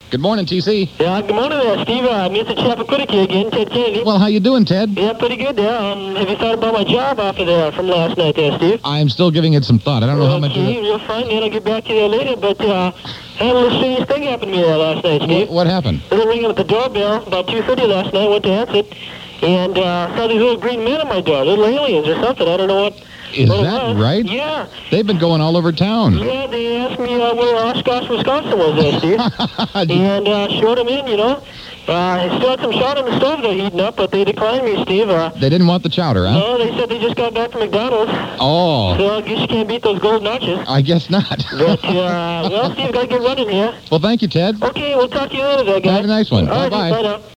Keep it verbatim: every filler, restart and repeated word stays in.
Good morning, T C. Yeah, good morning there, Steve. Uh, Mister Chappaquiddick again, Ted Kennedy. Well, how you doing, Ted? Yeah, pretty good there. Um, have you thought about my job offer there from last night there, Steve? I'm still giving it some thought. I don't know okay, how much... Okay, you're fine. Then I'll get back to you later. But uh, I had a little strange thing happen to me there last night, Steve. What, what happened? I was ringing at the doorbell about two thirty last night. Went to answer it. And uh, saw these little green men at my door. Little aliens or something. I don't know what... Is what that right? Yeah. They've been going all over town. Yeah, they asked me uh, where Oshkosh, Wisconsin was there, Steve. and uh, showed them in, you know. Uh, I still had some shot on the stove they're heating up, but they declined me, Steve. Uh, they didn't want the chowder, huh? No, they said they just got back from McDonald's. Oh. So I guess you can't beat those gold notches. I guess not. but, uh, well, Steve, got to get running here. Well, thank you, Ted. Okay, we'll talk to you later, there, guys. Have a nice one. All right, Bye-bye. bye now.